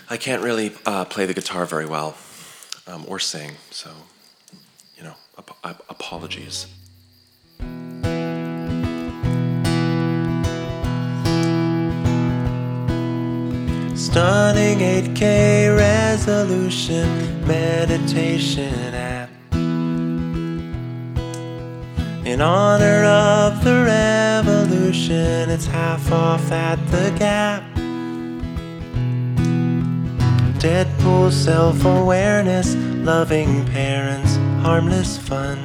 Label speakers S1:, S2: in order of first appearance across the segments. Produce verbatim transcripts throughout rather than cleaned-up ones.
S1: I can't really uh, play the guitar very well, um, or sing, so, you know, ap- ap- apologies. Stunning eight K resolution meditation app. In honor of the revolution, it's half off at the Gap. Deadpool self-awareness, loving parents, harmless fun.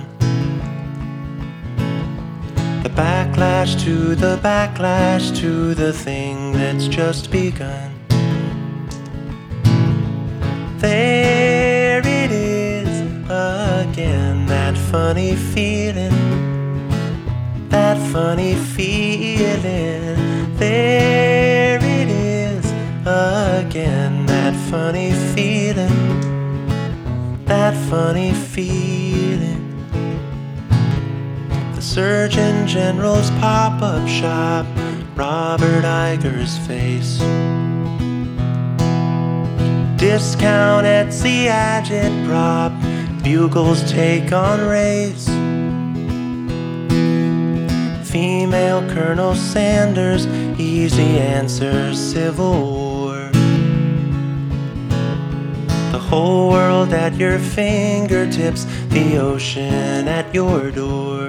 S1: The backlash to the backlash to the thing that's just begun. There it is again, that funny feeling, that funny feeling. There it is again, that funny feeling, that funny feeling. The Surgeon General's pop-up shop, Robert Iger's face. Discount Etsy agitprop, Bugle's take on race. Female Colonel Sanders, easy answer, Civil War. The whole world at your fingertips, the ocean at your door.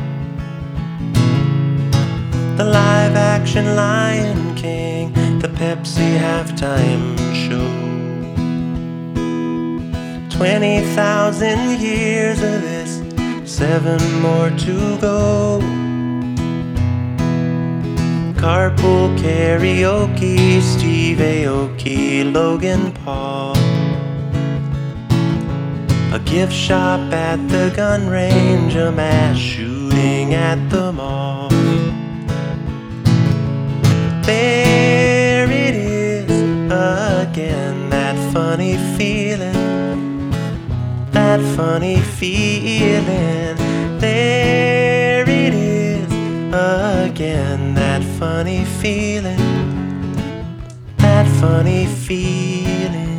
S1: The live-action Lion King, the Pepsi halftime show. Twenty thousand years of this, seven more to go. Carpool karaoke, Steve Aoki, Logan Paul. A gift shop at the gun range, a mass shooting at the mall. There it is again, that funny feeling, that funny feeling. There it is again, that funny feeling, that funny feeling.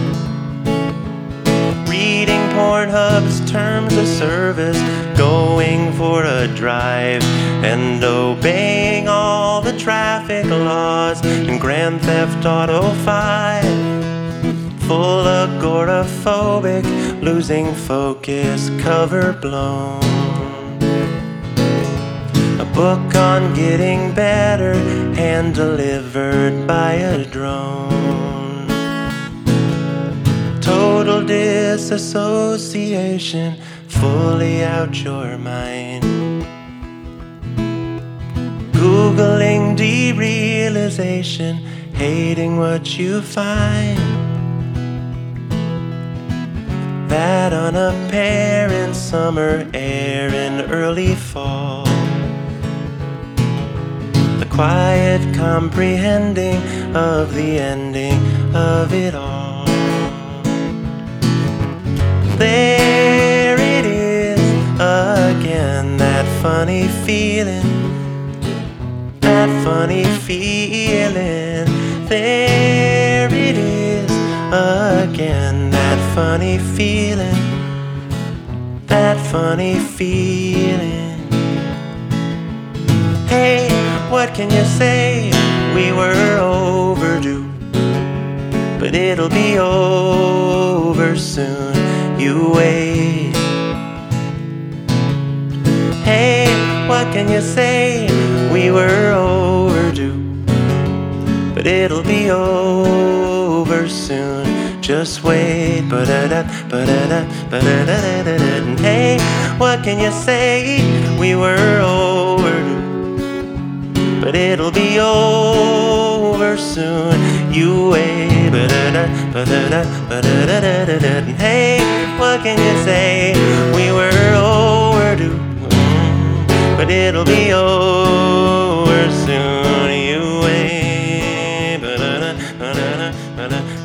S1: Reading Pornhub's terms of service, going for a drive, and obeying all the traffic laws in Grand Theft Auto five. Full agoraphobic, losing focus, cover blown. A book on getting better, hand delivered by a drone. Total disassociation, fully out your mind. Googling derealization, hating what you find. That unapparent summer air in early fall. The quiet comprehending of the ending of it all. There it is again, that funny feeling, that funny feeling. There it is again, that funny feeling, that funny feeling. Hey, what can you say? We were overdue, but it'll be over soon. You wait. Hey, what can you say? We were overdue, but it'll be over soon. Just wait. Ba-da-da, ba-da-da, ba-da-da-da-da-da. Hey, what can you say? We were overdue, but it'll be over soon. You wait. Ba-da-da, ba-da-da, ba-da-da-da-da-da. Hey, what can you say? We were overdue, but it'll be over soon. You wait. Ba-da-da, ba-da-da, ba-da-da.